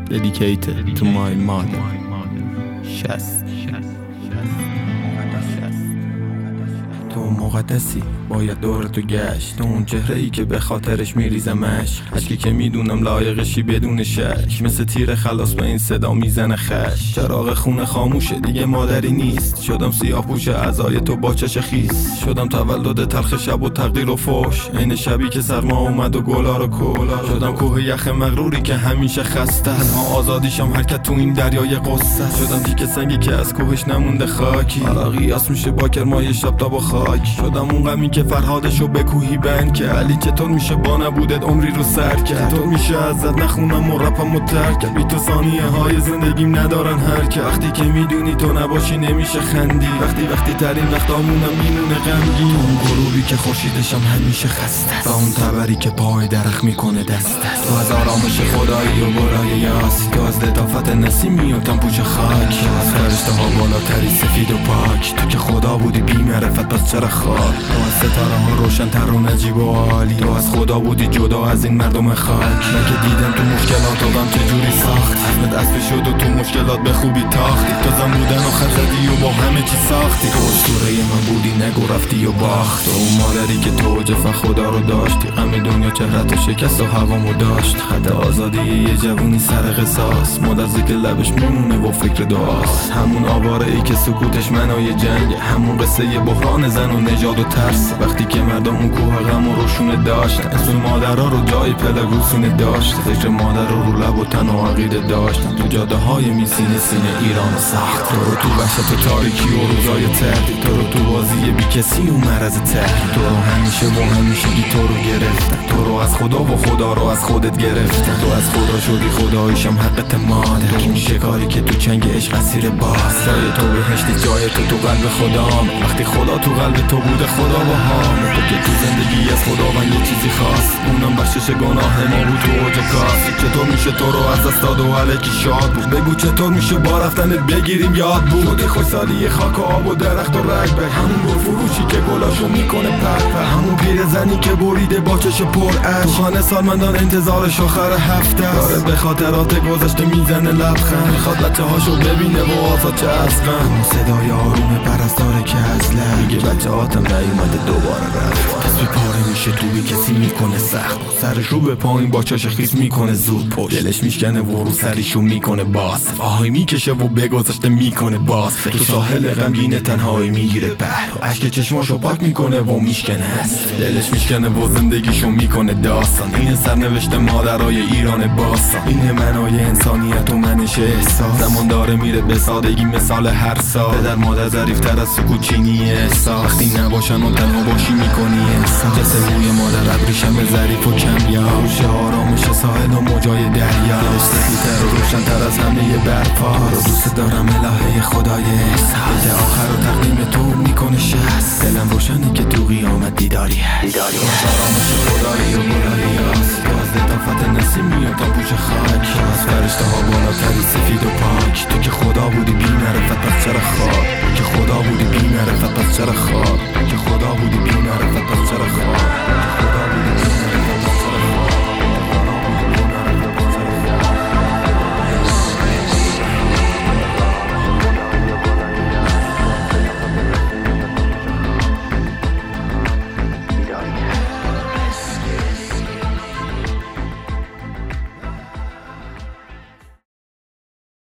Dedicated to my mother. شست. تو مقدسی باید دور تو گشت، تو اون چهره‌ای که به خاطرش میریزم اشکی که میدونم لایقشی بدون شک، مثل تیر خلاص به این صدا میزنه خش. چراغ خونه خاموشه دیگه مادری نیست، شدم سیاه پوش اعضای تو با چش خیس، شدم تولد تلخ شب و تقدیر و فوش، عین شبی که سرما اومد و گلا رو کلا، شدم کوه یخ مغروری که همیشه خسته است، ما آزادیشم حرکت تو این دریای قصه است، شدم تیکه سنگی که از کوهش نمونده خاکی، حالا قیاس میشه با کرمای شب تا با خاک، شدم اون غمی که فرهادشو به کوهی بند که علی چطور میشه با نبودت عمری رو سر کرد، چطور میشه ازت نخونم و رپم و ترک کرد، بی تو ثانیه های زندگیم ندارن حرکت، وقتی که میدونی تو نباشی نمیشه خندی، وقتی ترین وقتامونم میمونه غمگین، تو اون غروبی که خورشیدشم همیشه خسته است، و اون تبری که پای درخت میکنه دست است، تو از آرامش خدایی و برای یاسی، تو از لطافت نسیمی و تنپوش خاک، از فرشته ها بالاتری سفید و پاک، تو که خدا بودی بی معرفت پس چرا خاک، تو از ستاره ها روشن تر و نجیب و عالی، تو از خدا بودی جدا از این مردم خاک، من که دیدم تو مشکلات و غم چجوری ساخت، حزمت اسبی شد و تو مشکلات به خوبی تاختی، تو زن بودن و خزدی و با همه چی ساختی، تو اسطوره من بودی نگو رفتی و باخت، تو اون مادری که تو جفا خدا رو داشتی، غم دنیا چهرت و شکست و هوامو داشت، خط آزادی یه جوونی سر قصاص، مادر ذکر لبش میمونه و فکر دعاست، همون آواره ای که سکوتش منای جنگ، همون قصه ی بحران زن و نژاد و ترس، وقتی که مردم اون کوه غم و روشونه داشتن، اسم مادرها رو جای پدرگوسونه داشت، ذکر مادر رو لب و تن و عقیده داشتن، تو جاده های میسینه سینه ایران و ساخت، تو رو تو وحشت و تاریکی و روزای تهدید، تو رو تو بازی بی کسی و مرز تهدید، تو رو همیشه و همیشگی تو رو گرفتن، تو رو از خدا و خدا رو از خودت گرفتن، تو از خدا شدی خداییشم حقت مادر، تو اون شکاری که تو چنگ عشق اسیر باز، جای تو بهشتی جای تو قلب خدام، وقتی خدا تو قلب تو بوده خدا با هم، تو که تو زندگی از خداوند یه چیزی خواست، اونم بخشش گناه ما بود تو اوج کاس، چطور میشه تو رو از دست داد و الکی شاد بود، بگو چطور میشه با رفتنت بگیریم یاد بود، شده خوشسالی خاک و آب و درخت و رگبه، همون گل فروشی که گلاشو میکنه پر، همون پیر زنی که بریده با چش پر اش، تو خانه سالمندان انتظارش آخر هفته است، داره به خاطرات گذشته میزنه لبخند، میخواد بچه هاشو ببینه و آزاد چه از غم، اون صدای آروم پرستاره که از لب میگه بچه هاتم نیومده دوباره رفت، دست بی پاره میشه تو بی کسی میکنه سخت، سرش رو به پایین با چش خیس میکنه زود پشت، دلش میشکنه و رو سریشو میکنه باز، آهای میکشه و به گذشته میکنه باز، تو ساحل غمگین تنهایی میگیره بحر، اشک چشماشو پاک میکنه و میشکنه است، دلش میشکنه و زندگیشو میکنه داستان، این سرنوشت مادرای ایران باستان، این منای انسانیت و منش احساس، زمان داره میره به سادگی مثال هر سال، پدر مادر ظریفتر از سکوت چینی احساس، وقتی نباشن و تنها باشی میکنی احساس، جسه روی مادر ابریشم ظریف و کمیاب، روش آرامش ساحل و موجای دریا، دلش سفیدتر و روشن‌تر از همه برپا، رو دوست دارم الهه خدای احساس، بده آخر و تقدیم تو میکنه شست، دلم روشنی که تو قیامت دیداری هست، آرامش خدایی و برای یاس، باز لطافت نسیمی و تنپوش خاک، از فرشته ها بالاتری سفید و پاک، تو که خدا بودی بی معرفت پس چرا خواب، تو که خدا بودی بی معرفت پس چرا خواب، تو که خدا بودی بی معرفت